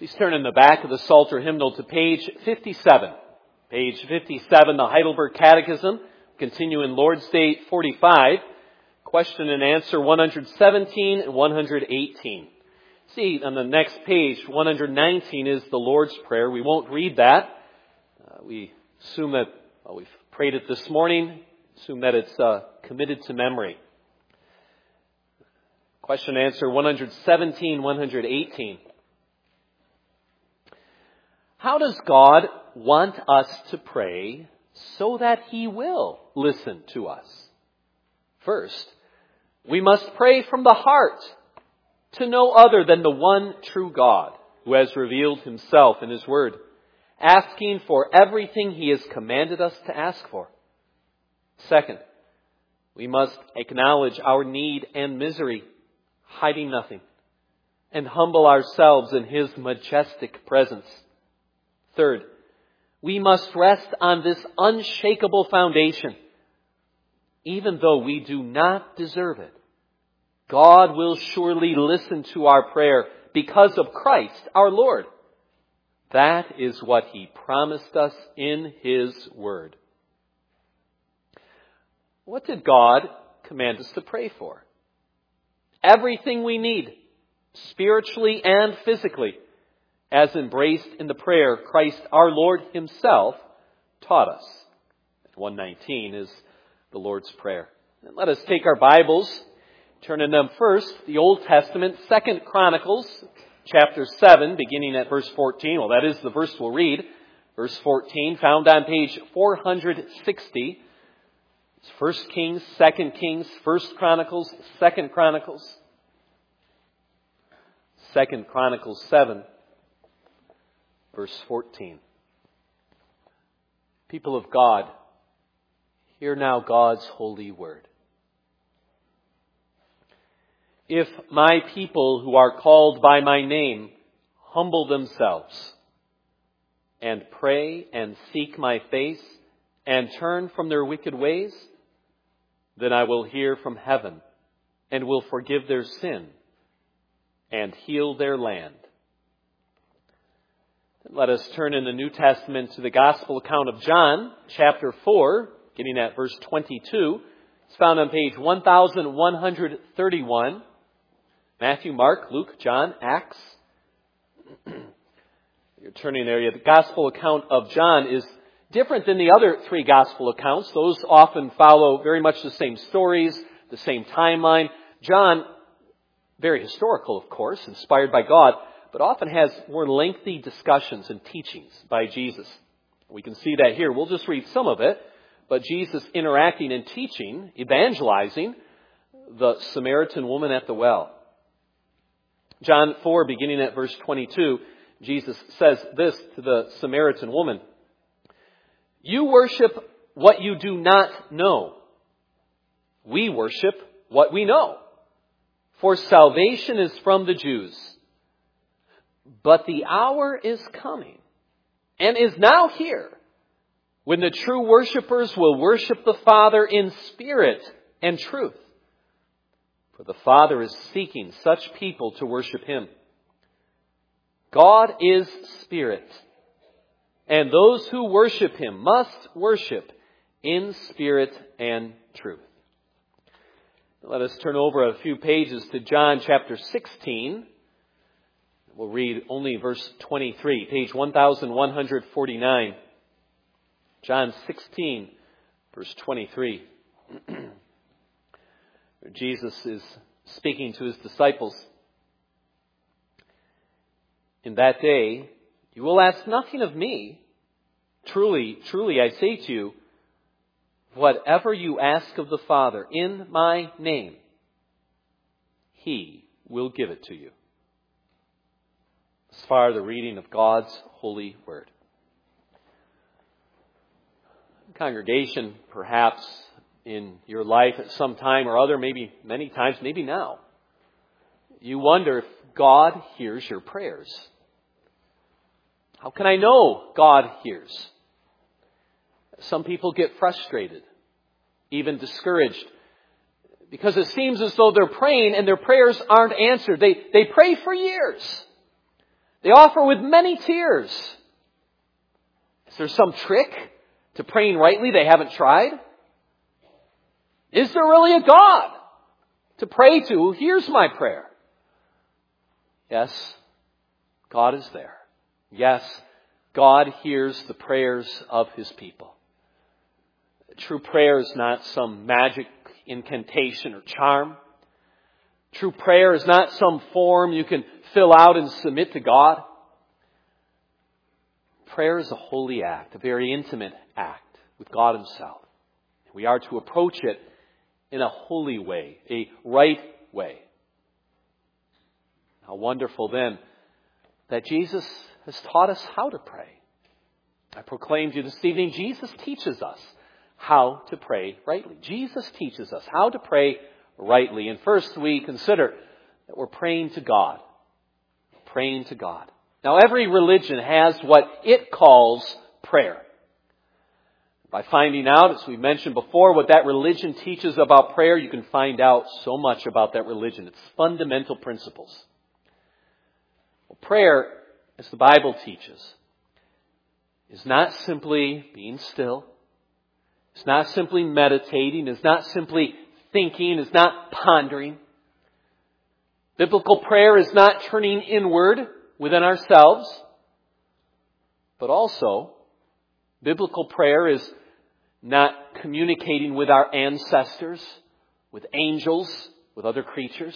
Please turn in the back of the Psalter hymnal to page 57. Page 57, the Heidelberg Catechism. Continue in Lord's Day 45. Question and answer 117 and 118. See, on the next page, 119 is the Lord's Prayer. We won't read that. We assume that we've prayed it this morning. Assume that it's committed to memory. Question and answer 117, 118. How does God want us to pray so that He will listen to us? First, we must pray from the heart to no other than the one true God who has revealed Himself in His Word, asking for everything He has commanded us to ask for. Second, we must acknowledge our need and misery, hiding nothing, and humble ourselves in His majestic presence. Third, we must rest on this unshakable foundation. Even though we do not deserve it, God will surely listen to our prayer because of Christ our Lord. That is what He promised us in His Word. What did God command us to pray for? Everything we need, spiritually and physically, as embraced in the prayer Christ our Lord Himself taught us. 119 is the Lord's Prayer. And let us take our Bibles, turn in them first, the Old Testament, 2 Chronicles, chapter 7, beginning at verse 14. Well, that is the verse we'll read. Verse 14, found on page 460. It's 1 Kings, 2 Kings, 1 Chronicles, 2 Chronicles. 2 Chronicles 7. Verse 14. People of God, hear now God's holy word. If my people who are called by my name humble themselves and pray and seek my face and turn from their wicked ways, then I will hear from heaven and will forgive their sin and heal their land. Let us turn in the New Testament to the Gospel account of John, chapter 4, beginning at verse 22. It's found on page 1131. Matthew, Mark, Luke, John, Acts. You're turning there. The Gospel account of John is different than the other three Gospel accounts. Those often follow very much the same stories, the same timeline. John, very historical, of course, inspired by God, but often has more lengthy discussions and teachings by Jesus. We can see that here. We'll just read some of it, but Jesus interacting and teaching, evangelizing the Samaritan woman at the well. John 4, beginning at verse 22, Jesus says this to the Samaritan woman. You worship what you do not know. We worship what we know. For salvation is from the Jews. But the hour is coming, and is now here, when the true worshipers will worship the Father in spirit and truth. For the Father is seeking such people to worship Him. God is spirit, and those who worship Him must worship in spirit and truth. Let us turn over a few pages to John chapter 16. We'll read only verse 23, page 1149. John 16, verse 23. Jesus is speaking to His disciples. In that day, you will ask nothing of me. Truly, truly, I say to you, whatever you ask of the Father in my name, He will give it to you. As far the reading of God's holy word. Congregation, perhaps in your life at some time or other, maybe many times, maybe now, you wonder if God hears your prayers. How can I know God hears? Some people get frustrated, even discouraged, because it seems as though they're praying and their prayers aren't answered. They pray for years. They offer with many tears. Is there some trick to praying rightly they haven't tried? Is there really a God to pray to who hears my prayer? Yes, God is there. Yes, God hears the prayers of His people. True prayer is not some magic incantation or charm. True prayer is not some form you can fill out and submit to God. Prayer is a holy act, a very intimate act with God Himself. We are to approach it in a holy way, a right way. How wonderful then that Jesus has taught us how to pray. I proclaimed to you this evening, Jesus teaches us how to pray rightly. Jesus teaches us how to pray rightly. And first we consider that we're praying to God. Praying to God. Now every religion has what it calls prayer. By finding out, as we mentioned before, what that religion teaches about prayer, you can find out so much about that religion. Its fundamental principles. Well, prayer, as the Bible teaches, is not simply being still. It's not simply meditating. It's not simply thinking. It's not pondering. Biblical prayer is not turning inward within ourselves. But also, biblical prayer is not communicating with our ancestors, with angels, with other creatures.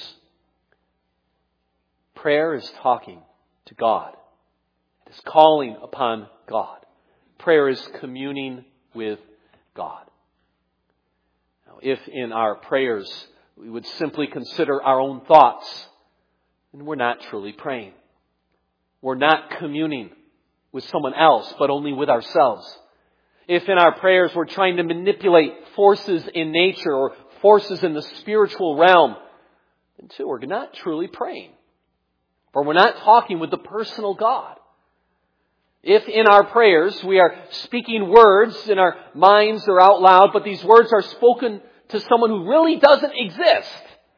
Prayer is talking to God. It is calling upon God. Prayer is communing with God. Now, if in our prayers we would simply consider our own thoughts, then we're not truly praying. We're not communing with someone else, but only with ourselves. If in our prayers we're trying to manipulate forces in nature or forces in the spiritual realm, then too, we're not truly praying. For we're not talking with the personal God. If in our prayers we are speaking words in our minds or out loud, but these words are spoken to someone who really doesn't exist,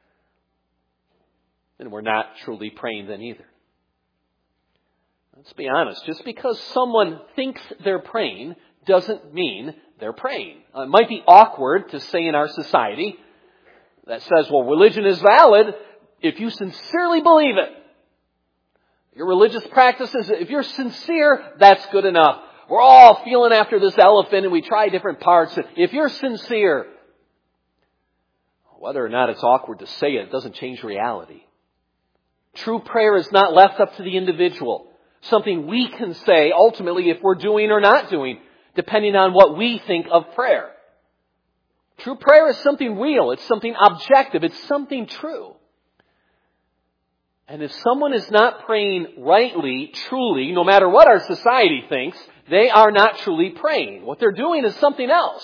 then we're not truly praying then either. Let's be honest. Just because someone thinks they're praying doesn't mean they're praying. It might be awkward to say in our society that says, well, religion is valid if you sincerely believe it. Your religious practices, if you're sincere, that's good enough. We're all feeling after this elephant and we try different parts. If you're sincere, whether or not it's awkward to say it doesn't change reality. True prayer is not left up to the individual. Something we can say ultimately if we're doing or not doing, depending on what we think of prayer. True prayer is something real. It's something objective. It's something true. And if someone is not praying rightly, truly, no matter what our society thinks, they are not truly praying. What they're doing is something else.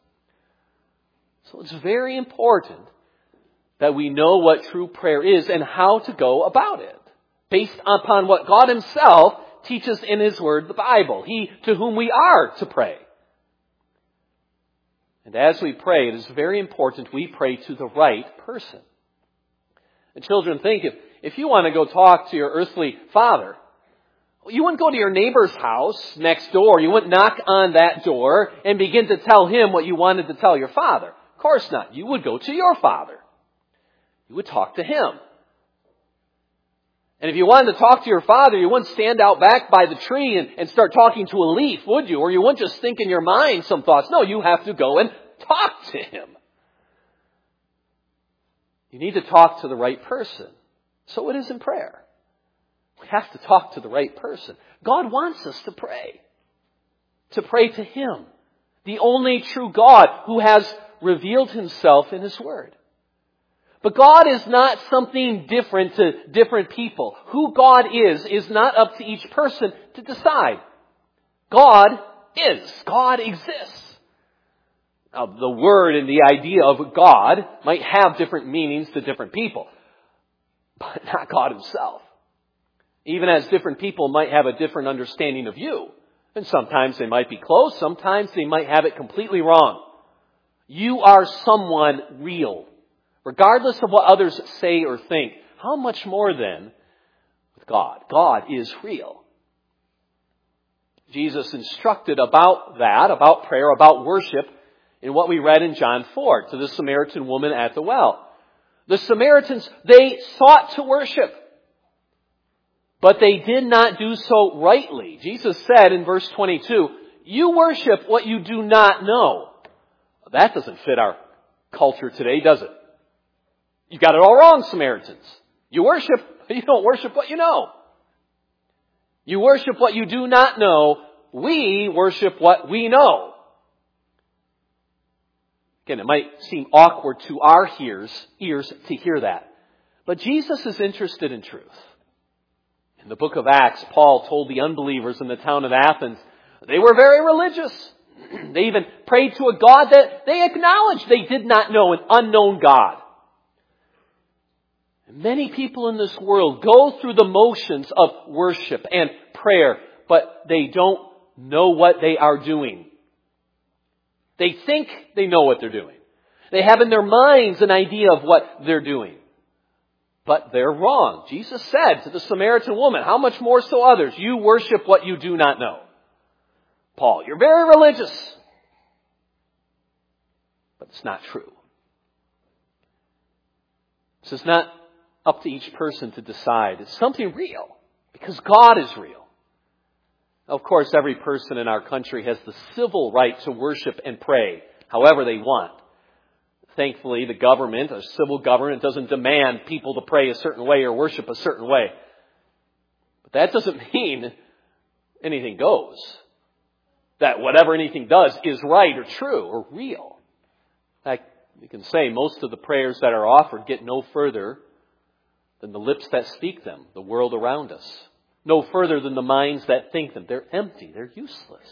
So it's very important that we know what true prayer is and how to go about it, based upon what God Himself teaches in His Word, the Bible. He to whom we are to pray. And as we pray, it is very important we pray to the right person. And children, think if you want to go talk to your earthly father, you wouldn't go to your neighbor's house next door. You wouldn't knock on that door and begin to tell him what you wanted to tell your father. Of course not. You would go to your father. You would talk to him. And if you wanted to talk to your father, you wouldn't stand out back by the tree and start talking to a leaf, would you? Or you wouldn't just think in your mind some thoughts. No, you have to go and talk to him. You need to talk to the right person. So it is in prayer. We have to talk to the right person. God wants us to pray. To pray to Him. The only true God who has revealed Himself in His Word. But God is not something different to different people. Who God is not up to each person to decide. God is. God exists. Now, the word and the idea of God might have different meanings to different people, but not God Himself. Even as different people might have a different understanding of you. And sometimes they might be close, sometimes they might have it completely wrong. You are someone real. Regardless of what others say or think, how much more then with God. God is real. Jesus instructed about that, about prayer, about worship, in what we read in John 4 to the Samaritan woman at the well. The Samaritans, they sought to worship, but they did not do so rightly. Jesus said in verse 22, "You worship what you do not know." That doesn't fit our culture today, does it? You got it all wrong, Samaritans. You don't worship what you know. You worship what you do not know. We worship what we know. Again, it might seem awkward to our ears to hear that. But Jesus is interested in truth. In the book of Acts, Paul told the unbelievers in the town of Athens, they were very religious. They even prayed to a God that they acknowledged they did not know, an unknown God. Many people in this world go through the motions of worship and prayer, but they don't know what they are doing. They think they know what they're doing. They have in their minds an idea of what they're doing. But they're wrong. Jesus said to the Samaritan woman, how much more so others? You worship what you do not know. Paul, you're very religious. But it's not true. This is not up to each person to decide. It's something real, because God is real. Of course, every person in our country has the civil right to worship and pray however they want. Thankfully, the government, a civil government, doesn't demand people to pray a certain way or worship a certain way. But that doesn't mean anything goes. That whatever anything does is right or true or real. In fact, we can say most of the prayers that are offered get no further than the lips that speak them, the world around us. No further than the minds that think them. They're empty. They're useless.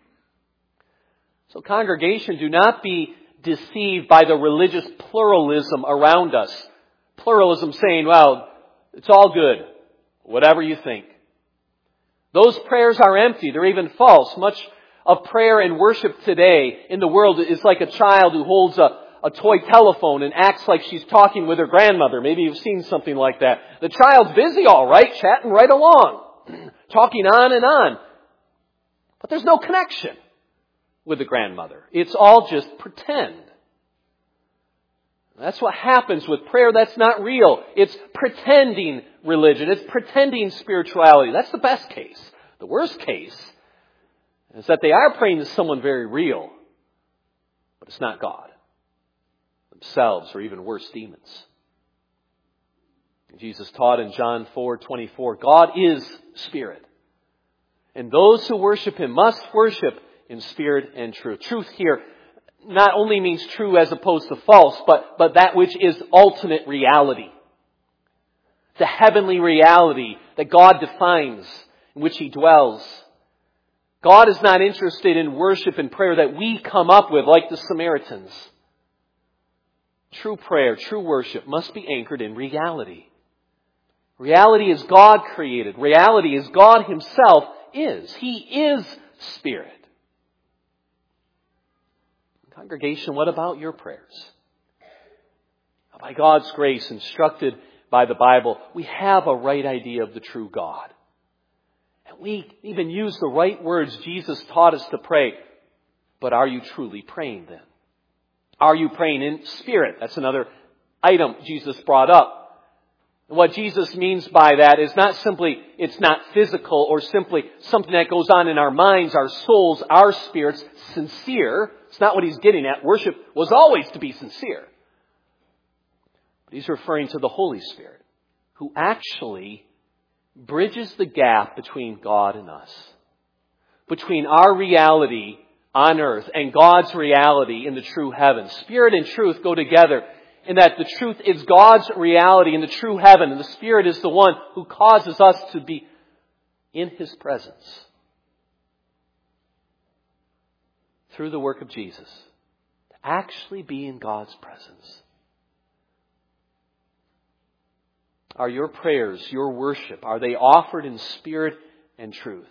So congregation, do not be deceived by the religious pluralism around us. Pluralism saying, well, it's all good. Whatever you think. Those prayers are empty. They're even false. Much of prayer and worship today in the world is like a child who holds a toy telephone and acts like she's talking with her grandmother. Maybe you've seen something like that. The child's busy all right, chatting right along, talking on and on. But there's no connection with the grandmother. It's all just pretend. That's what happens with prayer. That's not real. It's pretending religion. It's pretending spirituality. That's the best case. The worst case is that they are praying to someone very real, but it's not God. Themselves, or even worse, demons. Jesus taught in John 4:24, God is spirit. And those who worship Him must worship in spirit and truth. Truth here not only means true as opposed to false, but that which is ultimate reality. The heavenly reality that God defines, in which He dwells. God is not interested in worship and prayer that we come up with like the Samaritans. True prayer, true worship must be anchored in reality. Reality is God created. Reality is God Himself is. He is Spirit. Congregation, what about your prayers? By God's grace, instructed by the Bible, we have a right idea of the true God. And we even use the right words Jesus taught us to pray. But are you truly praying then? Are you praying in spirit? That's another item Jesus brought up. And what Jesus means by that is not simply, it's not physical or simply something that goes on in our minds, our souls, our spirits, sincere. It's not what He's getting at. Worship was always to be sincere. But He's referring to the Holy Spirit, who actually bridges the gap between God and us. Between our reality on earth and God's reality in the true heaven. Spirit and truth go together in that the truth is God's reality in the true heaven, and the Spirit is the one who causes us to be in His presence. Through the work of Jesus. To actually be in God's presence. Are your prayers, your worship, are they offered in spirit and truth?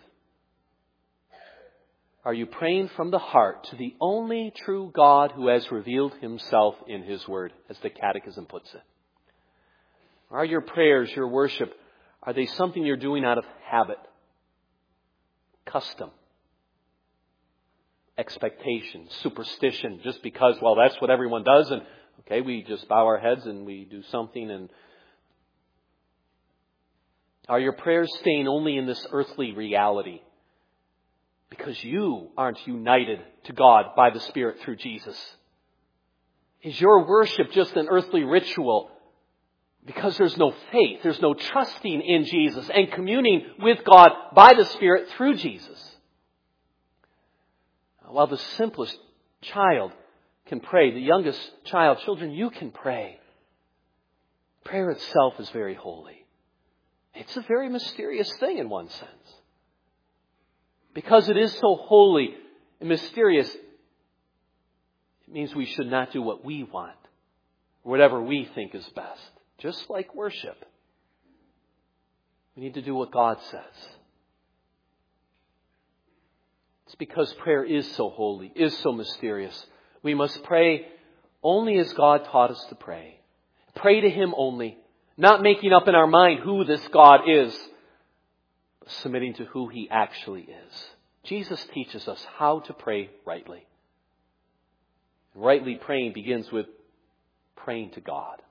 Are you praying from the heart to the only true God who has revealed Himself in His Word, as the Catechism puts it? Are your prayers, your worship, Are they something you're doing out of habit, custom, expectation, superstition, just because, well, that's what everyone does, and okay, we just bow our heads and we do something? And are your prayers staying only in this earthly reality because you aren't united to God by the Spirit through Jesus? Is your worship just an earthly ritual because there's no faith, there's no trusting in Jesus and communing with God by the Spirit through Jesus? While the simplest child can pray, the youngest child, children, you can pray. Prayer itself is very holy. It's a very mysterious thing in one sense. Because it is so holy and mysterious, it means we should not do what we want, whatever we think is best. Just like worship. We need to do what God says. It's because prayer is so holy, is so mysterious. We must pray only as God taught us to pray. Pray to Him only, not making up in our mind who this God is, but submitting to who He actually is. Jesus teaches us how to pray rightly. Rightly praying begins with praying to God.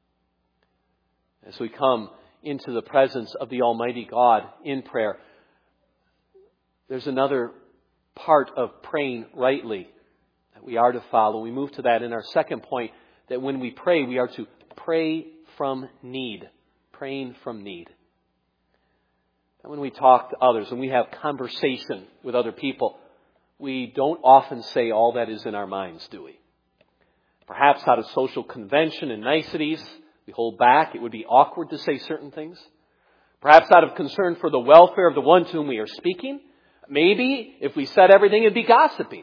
As we come into the presence of the Almighty God in prayer, there's another part of praying rightly that we are to follow. We move to that in our second point, that when we pray, we are to pray from need. Praying from need. And when we talk to others, when we have conversation with other people, we don't often say all that is in our minds, do we? Perhaps out of social convention and niceties, we hold back. It would be awkward to say certain things. Perhaps out of concern for the welfare of the one to whom we are speaking. Maybe if we said everything, it'd be gossiping.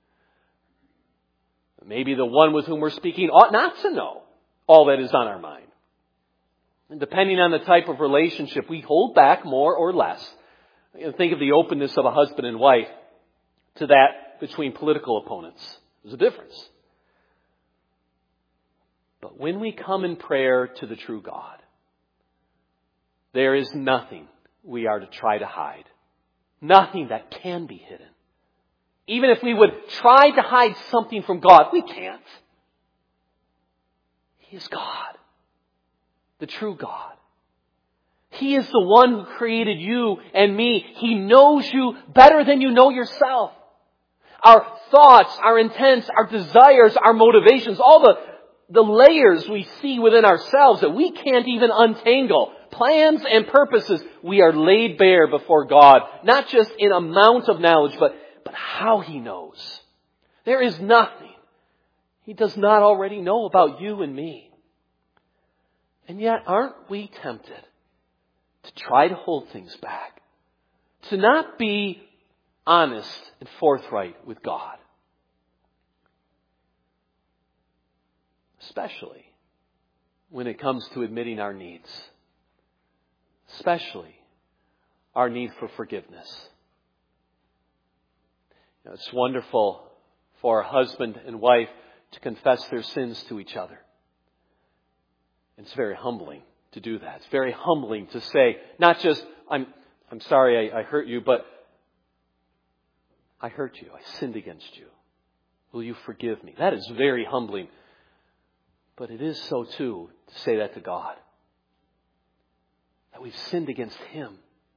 Maybe the one with whom we're speaking ought not to know all that is on our mind. And depending on the type of relationship, we hold back more or less. Think of the openness of a husband and wife to that between political opponents. There's a difference. But when we come in prayer to the true God, there is nothing we are to try to hide. Nothing that can be hidden. Even if we would try to hide something from God, we can't. He is God. The true God. He is the one who created you and me. He knows you better than you know yourself. Our thoughts, our intents, our desires, our motivations, all the layers we see within ourselves that we can't even untangle. Plans and purposes, we are laid bare before God. Not just in amount of knowledge, but how He knows. There is nothing He does not already know about you and me. And yet, aren't we tempted to try to hold things back? To not be honest and forthright with God? Especially when it comes to admitting our needs. Especially our need for forgiveness. Now, it's wonderful for a husband and wife to confess their sins to each other. It's very humbling to do that. It's very humbling to say, not just, I'm sorry I hurt you, but I hurt you. I sinned against you. Will you forgive me? That is very humbling. But it is so too to say that to God. That we've sinned against Him.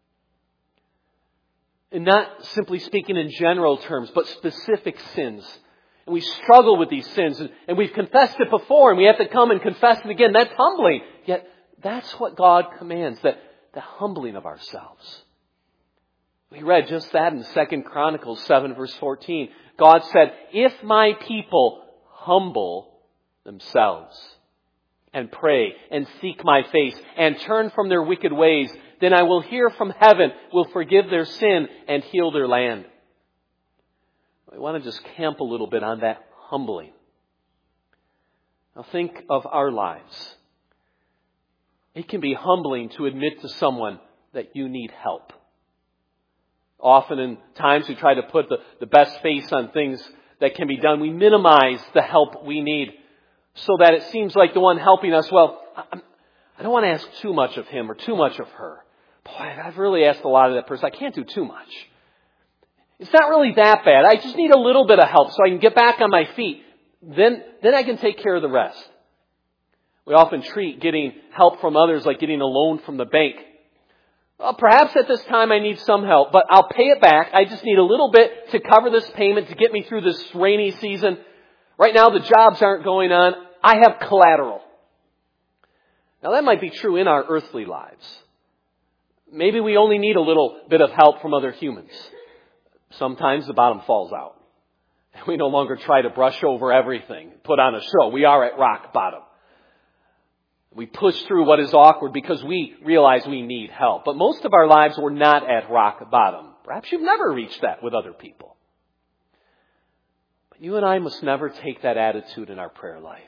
And not simply speaking in general terms, but specific sins. And we struggle with these sins. And we've confessed it before and we have to come and confess it again. That's humbling. Yet that's what God commands. The humbling of ourselves. We read just that in 2 Chronicles 7 verse 14. God said, if my people humble themselves and pray and seek my face and turn from their wicked ways, then I will hear from heaven, will forgive their sin and heal their land. I want to just camp a little bit on that humbling. Now think of our lives. It can be humbling to admit to someone that you need help. Often in times we try to put the best face on things that can be done. We minimize the help we need so that it seems like the one helping us, well, I don't want to ask too much of him or too much of her. Boy, I've really asked a lot of that person. I can't do too much. It's not really that bad. I just need a little bit of help so I can get back on my feet. Then I can take care of the rest. We often treat getting help from others like getting a loan from the bank. Well, perhaps at this time I need some help, but I'll pay it back. I just need a little bit to cover this payment to get me through this rainy season. Right now the jobs aren't going on. I have collateral. Now that might be true in our earthly lives. Maybe we only need a little bit of help from other humans. Sometimes the bottom falls out. And we no longer try to brush over everything, put on a show. We are at rock bottom. We push through what is awkward because we realize we need help. But most of our lives we're not at rock bottom. Perhaps you've never reached that with other people. But you and I must never take that attitude in our prayer life.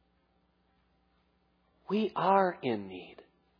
We are in need.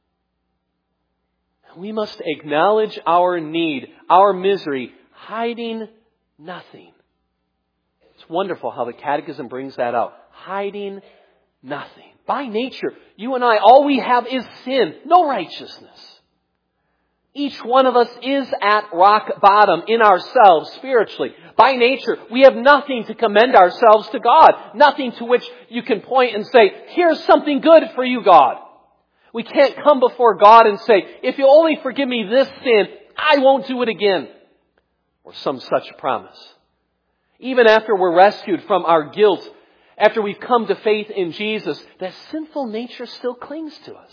We must acknowledge our need, our misery, hiding nothing. It's wonderful how the Catechism brings that out. Hiding nothing. By nature, you and I, all we have is sin, no righteousness. Each one of us is at rock bottom in ourselves spiritually. By nature, we have nothing to commend ourselves to God. Nothing to which you can point and say, here's something good for you, God. We can't come before God and say, if you only forgive me this sin, I won't do it again. Or some such promise. Even after we're rescued from our guilt, after we've come to faith in Jesus, that sinful nature still clings to us.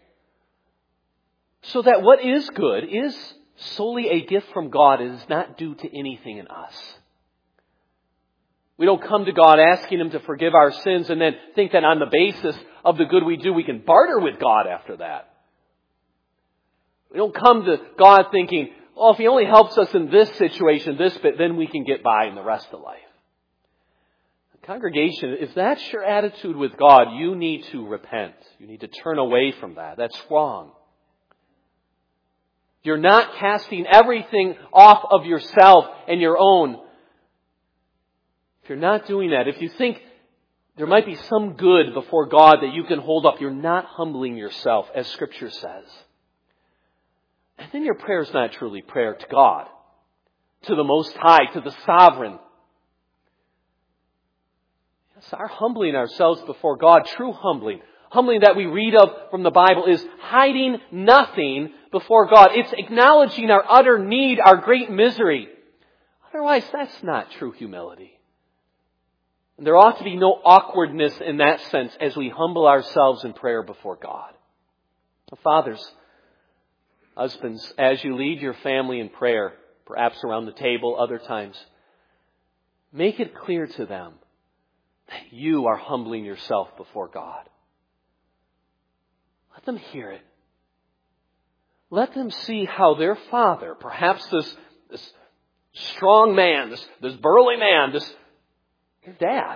So that what is good is solely a gift from God. It is not due to anything in us. We don't come to God asking Him to forgive our sins and then think that on the basis of the good we do, we can barter with God after that. We don't come to God thinking, oh, if He only helps us in this situation, this bit, then we can get by in the rest of life. Congregation, if that's your attitude with God, you need to repent. You need to turn away from that. That's wrong. You're not casting everything off of yourself and your own. If you're not doing that, if you think there might be some good before God that you can hold up, you're not humbling yourself, as Scripture says. And then your prayer is not truly prayer to God, to the Most High, to the Sovereign. Yes, our humbling ourselves before God, true humbling that we read of from the Bible, is hiding nothing before God. It's acknowledging our utter need, our great misery. Otherwise, that's not true humility. And there ought to be no awkwardness in that sense as we humble ourselves in prayer before God. Fathers, husbands, as you lead your family in prayer, perhaps around the table, other times, make it clear to them that you are humbling yourself before God. Let them hear it. Let them see how their father, perhaps this strong man, this burly man, their dad,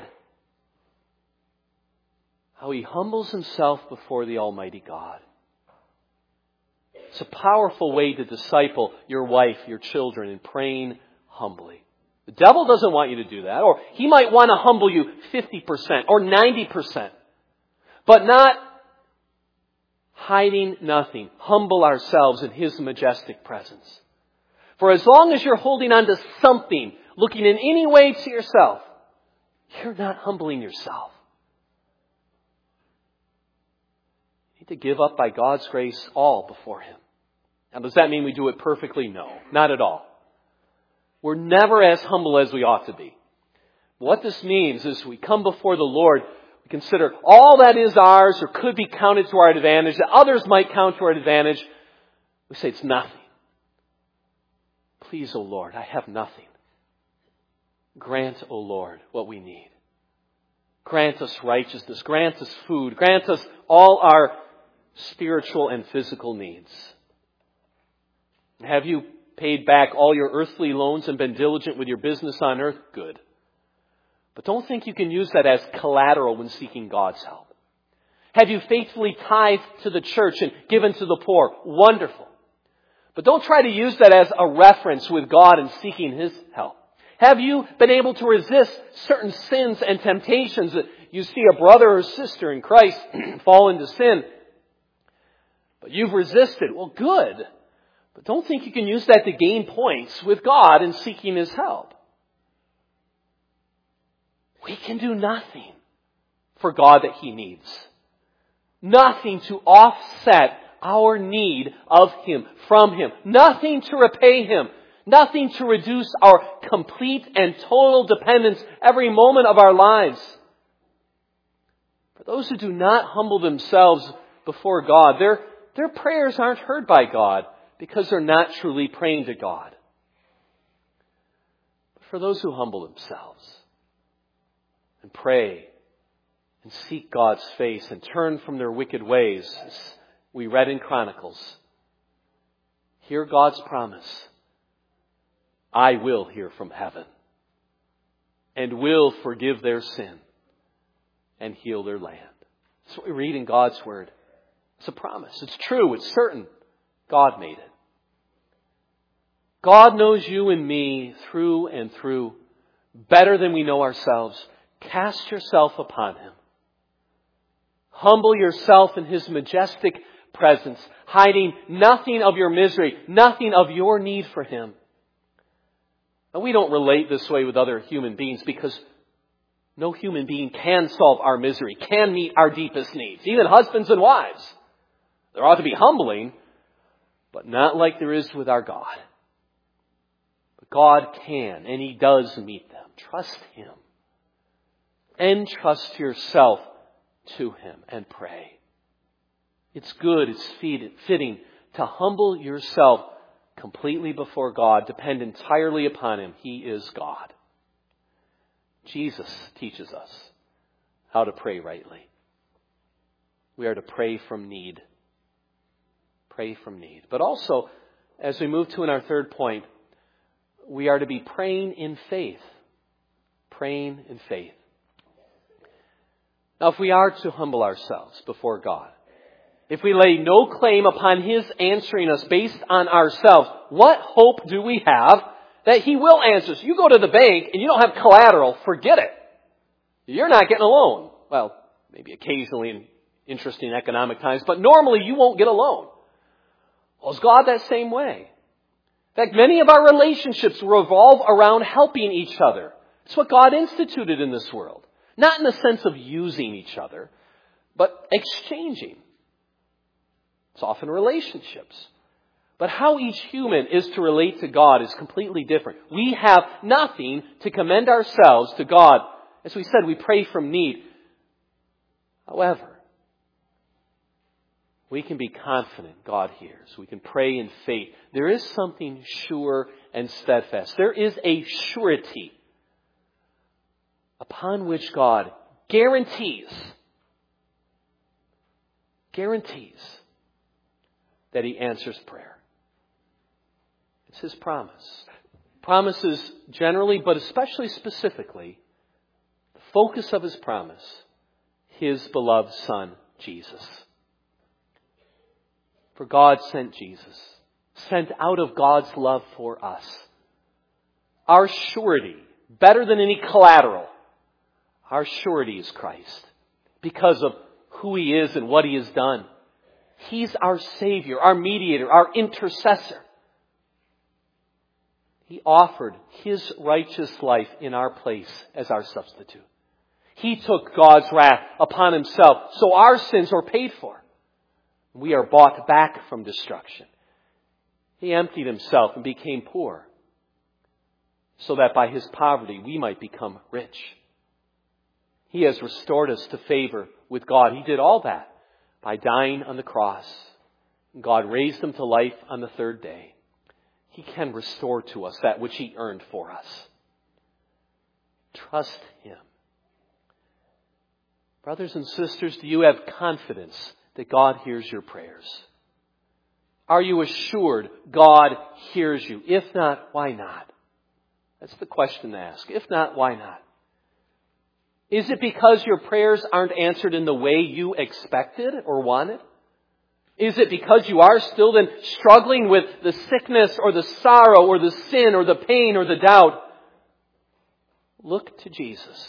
how he humbles himself before the Almighty God. It's a powerful way to disciple your wife, your children, in praying humbly. The devil doesn't want you to do that, or he might want to humble you 50% or 90%, but not hiding nothing. Humble ourselves in His majestic presence. For as long as you're holding on to something, looking in any way to yourself, you're not humbling yourself. You need to give up by God's grace all before Him. Now, does that mean we do it perfectly? No, not at all. We're never as humble as we ought to be. What this means is we come before the Lord, we consider all that is ours or could be counted to our advantage, that others might count to our advantage. We say it's nothing. Please, O Lord, I have nothing. Grant, O Lord, what we need. Grant us righteousness. Grant us food. Grant us all our spiritual and physical needs. Have you paid back all your earthly loans and been diligent with your business on earth? Good. But don't think you can use that as collateral when seeking God's help. Have you faithfully tithed to the church and given to the poor? Wonderful. But don't try to use that as a reference with God in seeking His help. Have you been able to resist certain sins and temptations that you see a brother or sister in Christ fall into sin? But you've resisted. Well, good. But don't think you can use that to gain points with God in seeking His help. We can do nothing for God that He needs. Nothing to offset our need of Him, from Him. Nothing to repay Him. Nothing to reduce our complete and total dependence every moment of our lives. For those who do not humble themselves before God, their prayers aren't heard by God because they're not truly praying to God. But for those who humble themselves and pray and seek God's face and turn from their wicked ways, as we read in Chronicles, hear God's promise. I will hear from heaven and will forgive their sin and heal their land. That's what we read in God's Word. It's a promise. It's true. It's certain. God made it. God knows you and me through and through better than we know ourselves. Cast yourself upon Him. Humble yourself in His majestic presence, hiding nothing of your misery, nothing of your need for Him. And we don't relate this way with other human beings because no human being can solve our misery, can meet our deepest needs, even husbands and wives. There ought to be humbling, but not like there is with our God. But God can, and He does meet them. Trust Him. Entrust yourself to Him and pray. It's good, it's fitting to humble yourself completely before God, depend entirely upon Him. He is God. Jesus teaches us how to pray rightly. We are to pray from need. Pray from need. But also, as we move to our third point, we are to be praying in faith. Praying in faith. Now, if we are to humble ourselves before God, if we lay no claim upon His answering us based on ourselves, what hope do we have that He will answer us? You go to the bank and you don't have collateral, forget it. You're not getting a loan. Well, maybe occasionally in interesting economic times, but normally you won't get a loan. Well, is God that same way? In fact, many of our relationships revolve around helping each other. It's what God instituted in this world. Not in the sense of using each other, but exchanging. It's often relationships. But how each human is to relate to God is completely different. We have nothing to commend ourselves to God. As we said, we pray from need. However, we can be confident God hears. We can pray in faith. There is something sure and steadfast. There is a surety upon which God guarantees that He answers prayer. It's His promise. Promises generally, but especially specifically, the focus of His promise, His beloved Son, Jesus. For God sent Jesus, sent out of God's love for us. Our surety, better than any collateral, our surety is Christ because of who He is and what He has done. He's our Savior, our mediator, our intercessor. He offered His righteous life in our place as our substitute. He took God's wrath upon Himself, so our sins were paid for. We are bought back from destruction. He emptied Himself and became poor, so that by His poverty we might become rich. He has restored us to favor with God. He did all that by dying on the cross. God raised Him to life on the third day. He can restore to us that which He earned for us. Trust Him. Brothers and sisters, do you have confidence that God hears your prayers? Are you assured God hears you? If not, why not? That's the question to ask. If not, why not? Is it because your prayers aren't answered in the way you expected or wanted? Is it because you are still then struggling with the sickness or the sorrow or the sin or the pain or the doubt? Look to Jesus.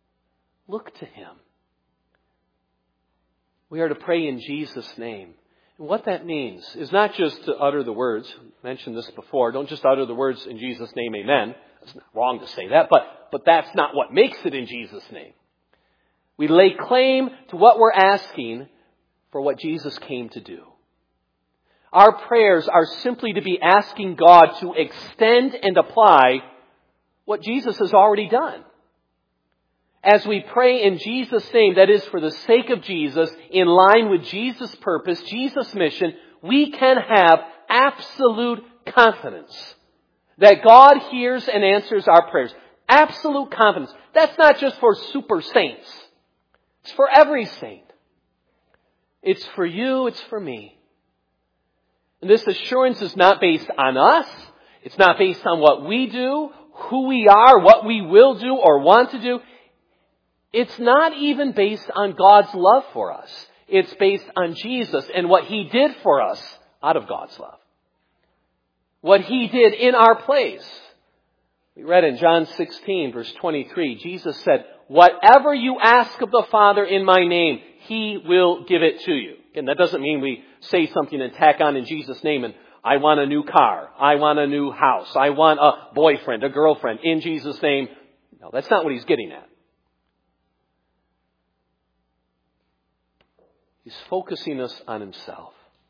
Look to Him. We are to pray in Jesus' name. And what that means is not just to utter the words. I mentioned this before. Don't just utter the words, in Jesus' name, amen. It's not wrong to say that, but that's not what makes it in Jesus' name. We lay claim to what we're asking for what Jesus came to do. Our prayers are simply to be asking God to extend and apply what Jesus has already done. As we pray in Jesus' name, that is for the sake of Jesus, in line with Jesus' purpose, Jesus' mission, we can have absolute confidence that God hears and answers our prayers. Absolute confidence. That's not just for super saints. It's for every saint. It's for you, it's for me. And this assurance is not based on us. It's not based on what we do, who we are, what we will do or want to do. It's not even based on God's love for us. It's based on Jesus and what He did for us out of God's love. What He did in our place. We read in John 16, verse 23, Jesus said, "Whatever you ask of the Father in my name, He will give it to you." Again, that doesn't mean we say something and tack on in Jesus' name and I want a new car, I want a new house, I want a boyfriend, a girlfriend, in Jesus' name. No, that's not what He's getting at. He's focusing us on Himself.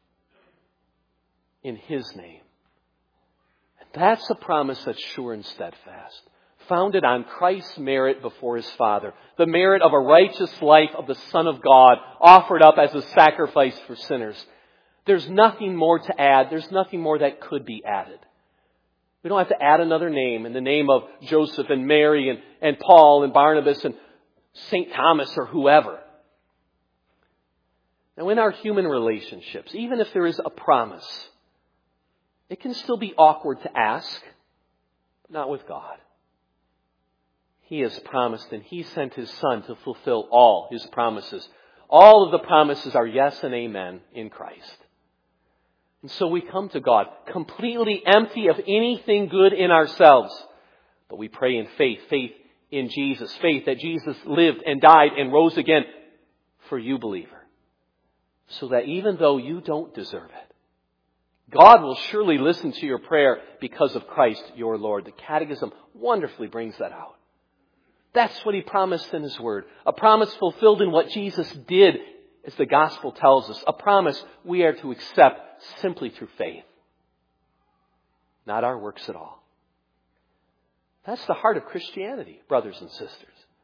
In His name. And that's a promise that's sure and steadfast. Founded on Christ's merit before His Father. The merit of a righteous life of the Son of God offered up as a sacrifice for sinners. There's nothing more to add. There's nothing more that could be added. We don't have to add another name in the name of Joseph and Mary and Paul and Barnabas and St. Thomas or whoever. Now, in our human relationships, even if there is a promise, it can still be awkward to ask, but not with God. He has promised and He sent His Son to fulfill all His promises. All of the promises are yes and amen in Christ. And so we come to God completely empty of anything good in ourselves. But we pray in faith, faith in Jesus, faith that Jesus lived and died and rose again for you, believer. So that even though you don't deserve it, God will surely listen to your prayer because of Christ your Lord. The Catechism wonderfully brings that out. That's what He promised in His Word. A promise fulfilled in what Jesus did, as the Gospel tells us. A promise we are to accept simply through faith. Not our works at all. That's the heart of Christianity, brothers and sisters.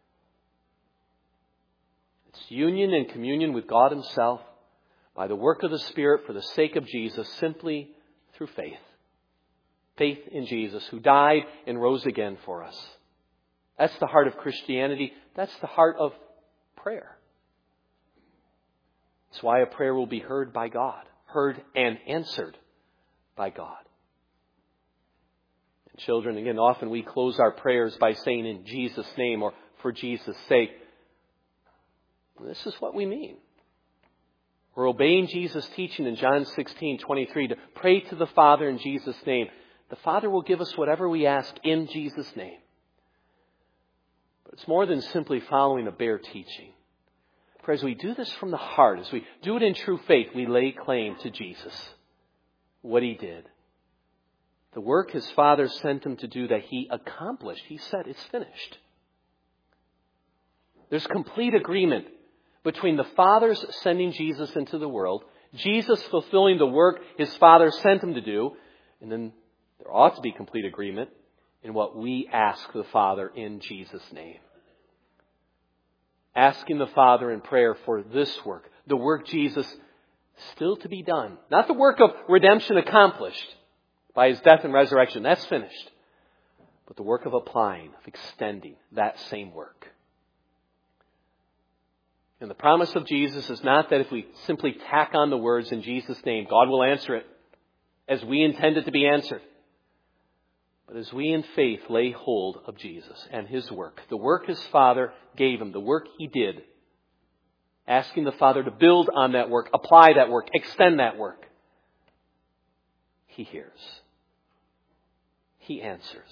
It's union and communion with God Himself by the work of the Spirit for the sake of Jesus, simply through faith. Faith in Jesus, who died and rose again for us. That's the heart of Christianity. That's the heart of prayer. It's why a prayer will be heard by God. Heard and answered by God. And children, again, often we close our prayers by saying in Jesus' name or for Jesus' sake. This is what we mean. We're obeying Jesus' teaching in John 16:23 to pray to the Father in Jesus' name. The Father will give us whatever we ask in Jesus' name. But it's more than simply following a bare teaching. For as we do this from the heart, as we do it in true faith, we lay claim to Jesus, what He did. The work His Father sent Him to do that He accomplished. He said, it's finished. There's complete agreement between the Father's sending Jesus into the world, Jesus fulfilling the work His Father sent Him to do, and then there ought to be complete agreement in what we ask the Father in Jesus' name. Asking the Father in prayer for this work, the work Jesus still to be done. Not the work of redemption accomplished by His death and resurrection. That's finished. But the work of applying, of extending that same work. And the promise of Jesus is not that if we simply tack on the words in Jesus' name, God will answer it as we intend it to be answered. But as we in faith lay hold of Jesus and His work, the work His Father gave Him, the work He did, asking the Father to build on that work, apply that work, extend that work, He hears. He answers.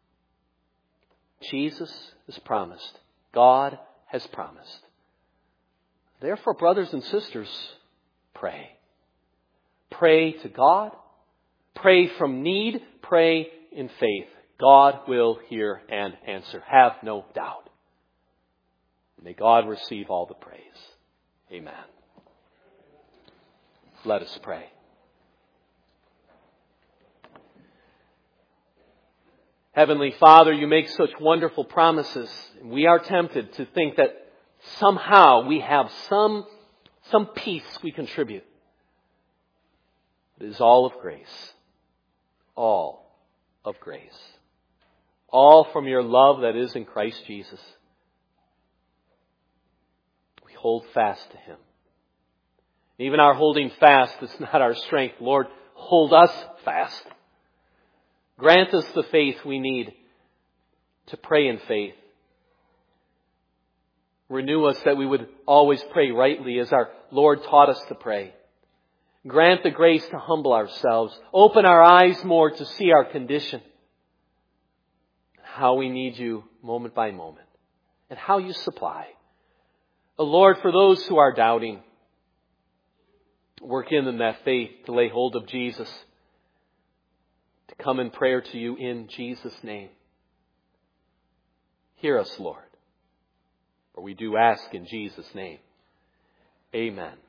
Jesus has promised. God has promised. Therefore, brothers and sisters, pray. Pray to God. Pray from need. Pray in faith. God will hear and answer. Have no doubt. May God receive all the praise. Amen. Let us pray. Heavenly Father, you make such wonderful promises. We are tempted to think that somehow we have some piece we contribute. It is all of grace. All of grace. All from your love that is in Christ Jesus. We hold fast to Him. Even our holding fast is not our strength. Lord, hold us fast. Grant us the faith we need to pray in faith. Renew us that we would always pray rightly as our Lord taught us to pray. Grant the grace to humble ourselves. Open our eyes more to see our condition. How we need you moment by moment. And how you supply. Oh Lord, for those who are doubting, work in them that faith to lay hold of Jesus. To come in prayer to you in Jesus' name. Hear us, Lord. For we do ask in Jesus' name. Amen.